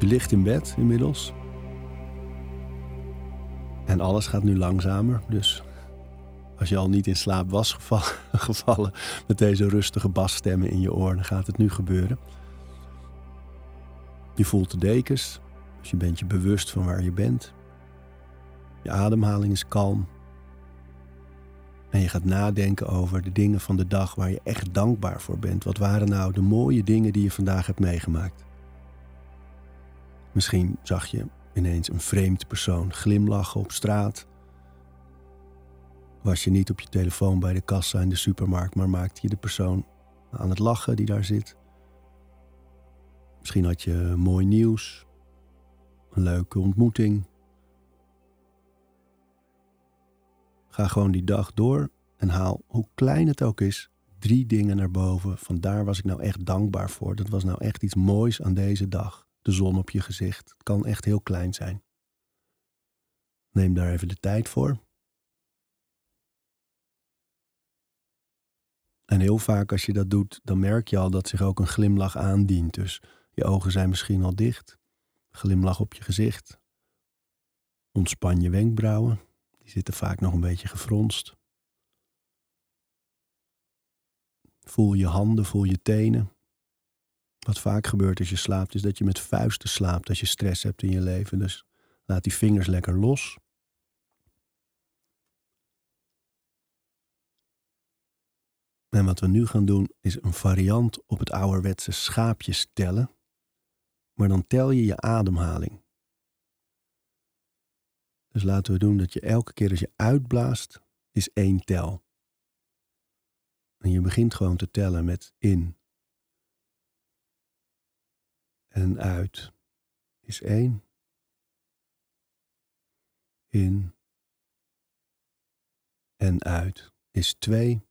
Je ligt in bed inmiddels. En alles gaat nu langzamer. Dus als je al niet in slaap was gevallen met deze rustige basstemmen in je oor, dan gaat het nu gebeuren. Je voelt de dekens. Dus je bent je bewust van waar je bent. Je ademhaling is kalm. En je gaat nadenken over de dingen van de dag waar je echt dankbaar voor bent. Wat waren nou de mooie dingen die je vandaag hebt meegemaakt? Misschien zag je ineens een vreemd persoon glimlachen op straat. Was je niet op je telefoon bij de kassa in de supermarkt, maar maakte je de persoon aan het lachen die daar zit. Misschien had je mooi nieuws, een leuke ontmoeting. Ga gewoon die dag door en haal, hoe klein het ook is, 3 dingen naar boven. Van daar was ik nou echt dankbaar voor. Dat was nou echt iets moois aan deze dag. De zon op je gezicht. Het kan echt heel klein zijn. Neem daar even de tijd voor. En heel vaak als je dat doet, dan merk je al dat zich ook een glimlach aandient. Dus je ogen zijn misschien al dicht. Glimlach op je gezicht. Ontspan je wenkbrauwen. Die zitten vaak nog een beetje gefronst. Voel je handen, voel je tenen. Wat vaak gebeurt als je slaapt, is dat je met vuisten slaapt als je stress hebt in je leven. Dus laat die vingers lekker los. En wat we nu gaan doen, is een variant op het ouderwetse schaapjes tellen. Maar dan tel je je ademhaling. Dus laten we doen dat je elke keer als je uitblaast, is 1 tel. En je begint gewoon te tellen met in. En uit is 1. In. En uit is 2.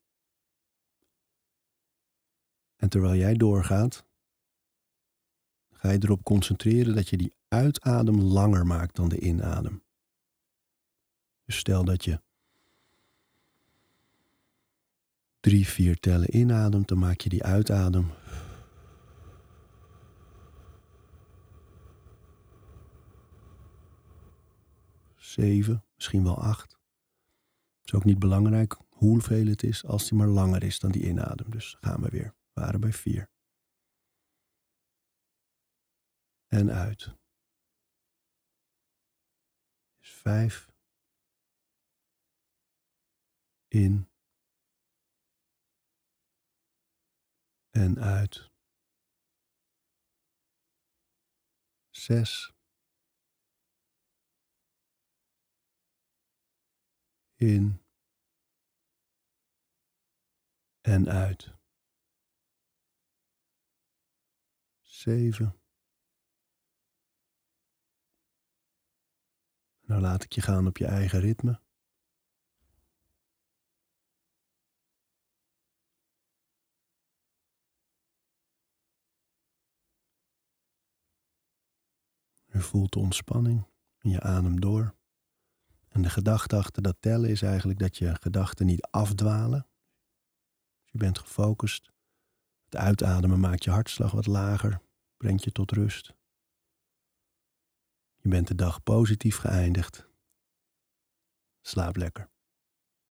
En terwijl jij doorgaat, ga je erop concentreren dat je die uitadem langer maakt dan de inadem. Dus stel dat je 3, 4 tellen inademt, dan maak je die uitadem 7, misschien wel 8. Het is ook niet belangrijk hoeveel het is, als die maar langer is dan die inadem. Dus gaan we weer. We waren bij 4. En uit. Is 5. In. En uit. 6. In. En uit. 7. Nou laat ik je gaan op je eigen ritme. Je voelt de ontspanning en je adem door. En de gedachte achter dat tellen is eigenlijk dat je gedachten niet afdwalen. Dus je bent gefocust. Het uitademen maakt je hartslag wat lager, brengt je tot rust. Je bent de dag positief geëindigd. Slaap lekker.